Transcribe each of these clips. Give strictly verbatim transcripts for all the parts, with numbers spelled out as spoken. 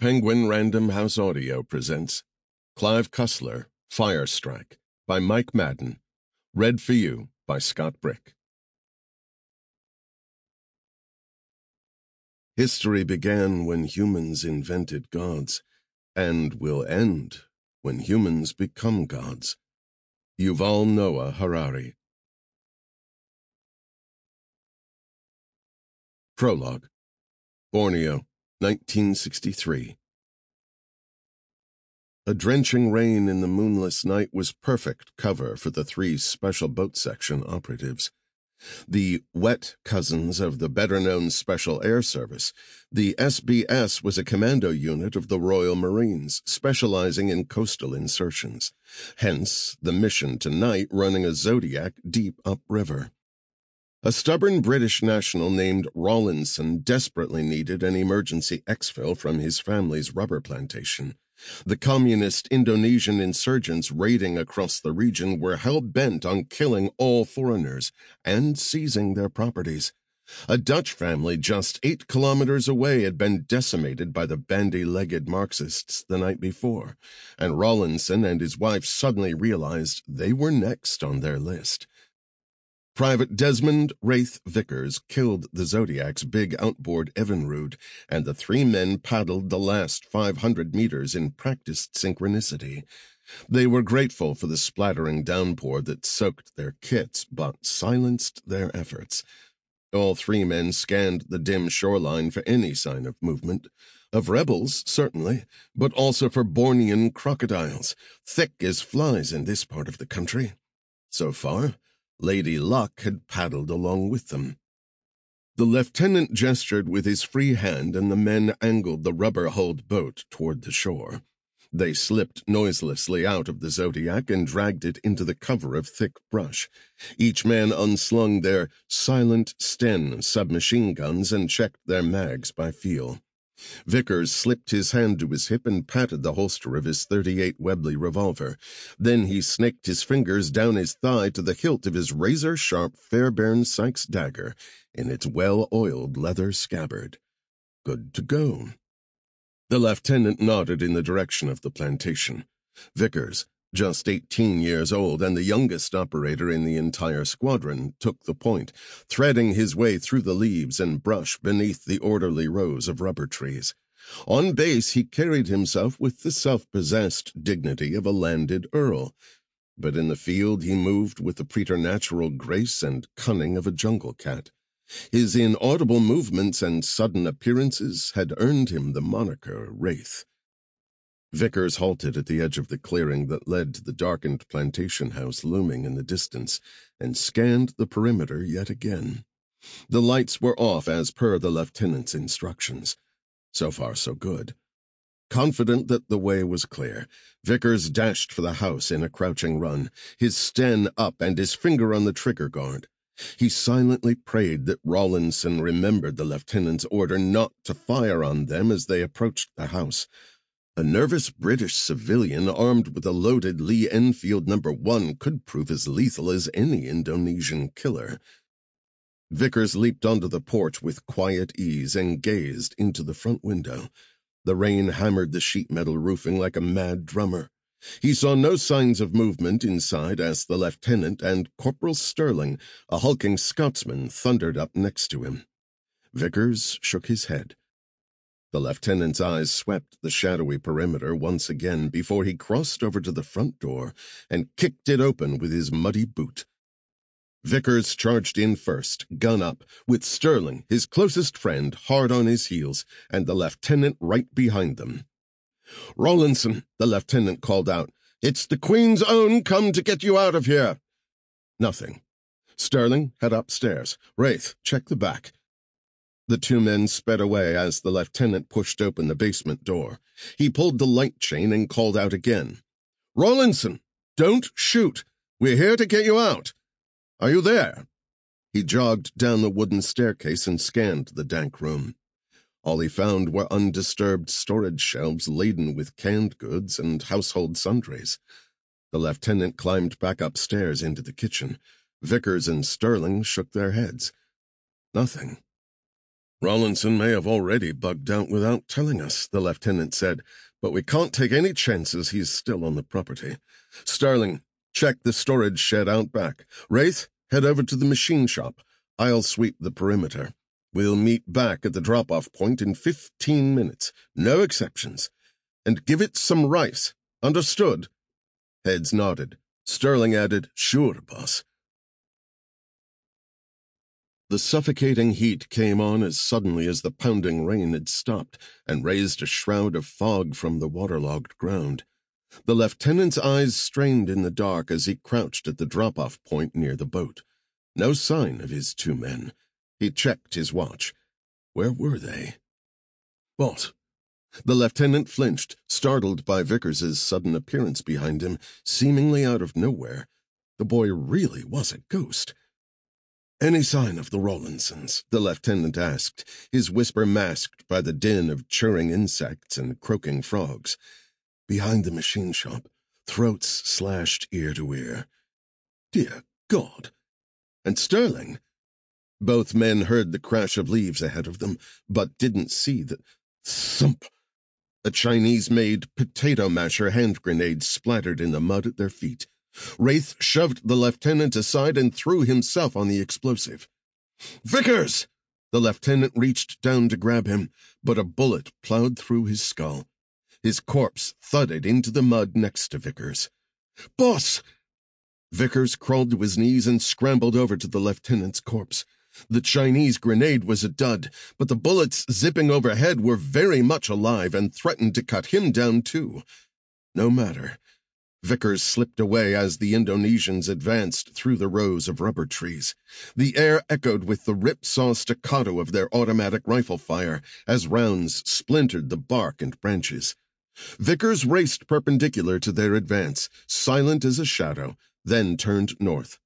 Penguin Random House Audio presents Clive Cussler, Fire Strike by Mike Madden. Read for you by Scott Brick. History began when humans invented gods, and will end when humans become gods. Yuval Noah Harari. Prologue. Borneo, nineteen sixty-three. A drenching rain in the moonless night was perfect cover for the three Special Boat Section operatives. The wet cousins of the better-known Special Air Service, the S B S was a commando unit of the Royal Marines, specializing in coastal insertions. Hence, the mission tonight running a Zodiac deep upriver. A stubborn British national named Rawlinson desperately needed an emergency exfil from his family's rubber plantation. The communist Indonesian insurgents raiding across the region were hell-bent on killing all foreigners and seizing their properties. A Dutch family just eight kilometers away had been decimated by the bandy-legged Marxists the night before, and Rawlinson and his wife suddenly realized they were next on their list. Private Desmond Wraith Vickers killed the Zodiac's big outboard Evinrude, and the three men paddled the last five hundred meters in practiced synchronicity. They were grateful for the splattering downpour that soaked their kits, but silenced their efforts. All three men scanned the dim shoreline for any sign of movement. Of rebels, certainly, but also for Bornean crocodiles, thick as flies in this part of the country. So far, Lady Luck had paddled along with them. The lieutenant gestured with his free hand, and the men angled the rubber-hulled boat toward the shore. They slipped noiselessly out of the Zodiac and dragged it into the cover of thick brush. Each man unslung their silent Sten submachine guns and checked their mags by feel. Vickers slipped his hand to his hip and patted the holster of his thirty-eight Webley revolver. Then he snaked his fingers down his thigh to the hilt of his razor-sharp Fairbairn Sykes dagger in its well-oiled leather scabbard. Good to go. The lieutenant nodded in the direction of the plantation. Vickers, just eighteen years old and the youngest operator in the entire squadron, took the point, threading his way through the leaves and brush beneath the orderly rows of rubber trees. On base, he carried himself with the self-possessed dignity of a landed earl, but in the field he moved with the preternatural grace and cunning of a jungle cat. His inaudible movements and sudden appearances had earned him the moniker Wraith. Vickers halted at the edge of the clearing that led to the darkened plantation house looming in the distance, and scanned the perimeter yet again. The lights were off as per the lieutenant's instructions. So far, so good. Confident that the way was clear, Vickers dashed for the house in a crouching run, his Sten up and his finger on the trigger guard. He silently prayed that Rawlinson remembered the lieutenant's order not to fire on them as they approached the house. A nervous British civilian armed with a loaded Lee Enfield number one could prove as lethal as any Indonesian killer. Vickers leaped onto the porch with quiet ease and gazed into the front window. The rain hammered the sheet metal roofing like a mad drummer. He saw no signs of movement inside as the lieutenant and Corporal Sterling, a hulking Scotsman, thundered up next to him. Vickers shook his head. The lieutenant's eyes swept the shadowy perimeter once again before he crossed over to the front door and kicked it open with his muddy boot. Vickers charged in first, gun up, with Sterling, his closest friend, hard on his heels, and the lieutenant right behind them. "Rawlinson," the lieutenant called out, "it's the Queen's Own come to get you out of here." Nothing. Sterling, head upstairs. Wraith, check the back. The two men sped away as the lieutenant pushed open the basement door. He pulled the light chain and called out again. "Rawlinson, don't shoot. We're here to get you out. Are you there?" He jogged down the wooden staircase and scanned the dank room. All he found were undisturbed storage shelves laden with canned goods and household sundries. The lieutenant climbed back upstairs into the kitchen. Vickers and Sterling shook their heads. Nothing. "Rawlinson may have already bugged out without telling us," the lieutenant said, "but we can't take any chances he's still on the property. Sterling, check the storage shed out back. Wraith, head over to the machine shop. I'll sweep the perimeter. We'll meet back at the drop-off point in fifteen minutes. No exceptions. And give it some rice. Understood?" Heads nodded. Sterling added, "Sure, boss." The suffocating heat came on as suddenly as the pounding rain had stopped and raised a shroud of fog from the waterlogged ground. The lieutenant's eyes strained in the dark as he crouched at the drop-off point near the boat. No sign of his two men. He checked his watch. Where were they? "Boss." The lieutenant flinched, startled by Vickers's sudden appearance behind him, seemingly out of nowhere. The boy really was a ghost. "Any sign of the Rawlinsons?" the lieutenant asked, his whisper masked by the din of churring insects and croaking frogs. "Behind the machine shop, throats slashed ear to ear." "Dear God!" "And Sterling?" Both men heard the crash of leaves ahead of them, but didn't see the thump. A Chinese-made potato masher hand grenade splattered in the mud at their feet. Wraith shoved the lieutenant aside and threw himself on the explosive. "Vickers!" The lieutenant reached down to grab him, but a bullet plowed through his skull. His corpse thudded into the mud next to Vickers. "Boss!" Vickers crawled to his knees and scrambled over to the lieutenant's corpse. The Chinese grenade was a dud, but the bullets zipping overhead were very much alive and threatened to cut him down too. No matter. Vickers slipped away as the Indonesians advanced through the rows of rubber trees. The air echoed with the rip-saw staccato of their automatic rifle fire as rounds splintered the bark and branches. Vickers raced perpendicular to their advance, silent as a shadow, then turned north.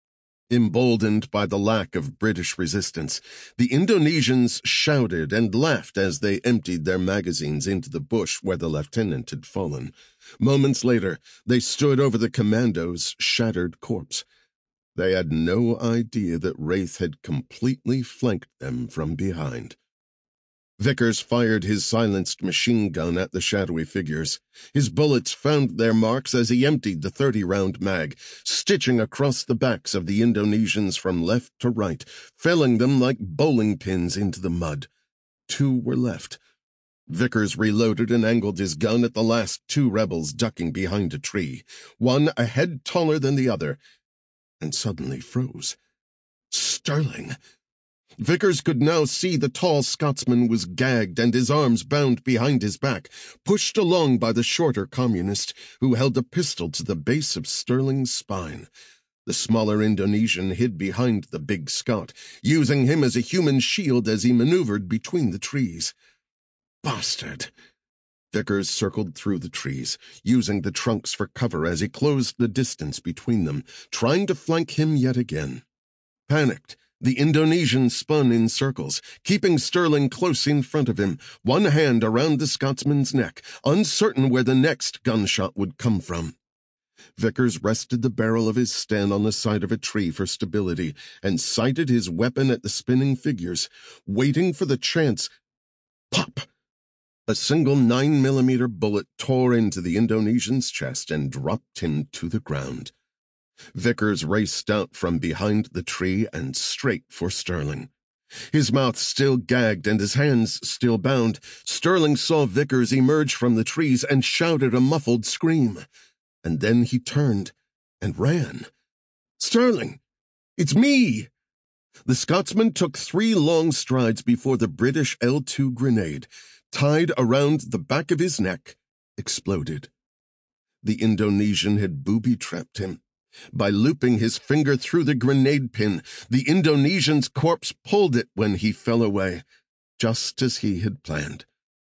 Emboldened by the lack of British resistance, the Indonesians shouted and laughed as they emptied their magazines into the bush where the lieutenant had fallen. Moments later, they stood over the commando's shattered corpse. They had no idea that Wraith had completely flanked them from behind. Vickers fired his silenced machine gun at the shadowy figures. His bullets found their marks as he emptied the thirty-round mag, stitching across the backs of the Indonesians from left to right, felling them like bowling pins into the mud. Two were left. Vickers reloaded and angled his gun at the last two rebels ducking behind a tree, one a head taller than the other, and suddenly froze. Sterling! Vickers could now see the tall Scotsman was gagged and his arms bound behind his back, pushed along by the shorter communist, who held a pistol to the base of Sterling's spine. The smaller Indonesian hid behind the big Scot, using him as a human shield as he maneuvered between the trees. Bastard! Vickers circled through the trees, using the trunks for cover as he closed the distance between them, trying to flank him yet again. Panicked, the Indonesian spun in circles, keeping Sterling close in front of him, one hand around the Scotsman's neck, uncertain where the next gunshot would come from. Vickers rested the barrel of his Sten on the side of a tree for stability and sighted his weapon at the spinning figures, waiting for the chance. Pop! A single nine millimeter bullet tore into the Indonesian's chest and dropped him to the ground. Vickers raced out from behind the tree and straight for Sterling. His mouth still gagged and his hands still bound, Sterling saw Vickers emerge from the trees and shouted a muffled scream. And then he turned and ran. "Sterling! It's me!" The Scotsman took three long strides before the British L two grenade, tied around the back of his neck, exploded. The Indonesian had booby-trapped him. By looping his finger through the grenade pin, the Indonesian's corpse pulled it when he fell away, just as he had planned.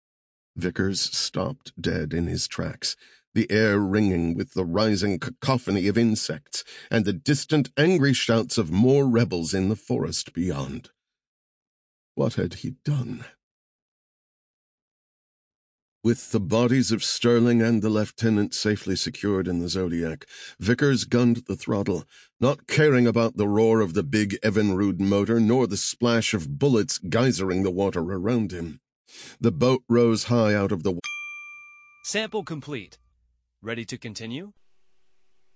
Vickers stopped dead in his tracks, the air ringing with the rising cacophony of insects and the distant angry shouts of more rebels in the forest beyond. What had he done? With the bodies of Sterling and the lieutenant safely secured in the Zodiac, Vickers gunned the throttle, not caring about the roar of the big Evinrude motor nor the splash of bullets geysering the water around him. The boat rose high out of the... Sample complete. Ready to continue?